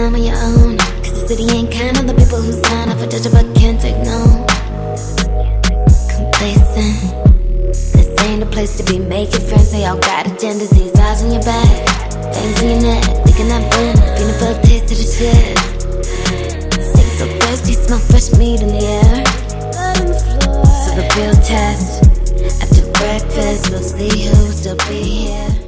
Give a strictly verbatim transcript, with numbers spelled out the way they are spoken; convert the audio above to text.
time on your own. Cause the city ain't kind of the people who sign up for judge but can't take no. Complacent. This ain't a place to be making friends. They all got agendas. These eyes on your back, things in your neck, thinking that boom, feeling for a taste of the shit. Sick, so thirsty, smell fresh meat in the air. So the real test, after breakfast, we'll see who'll still be here.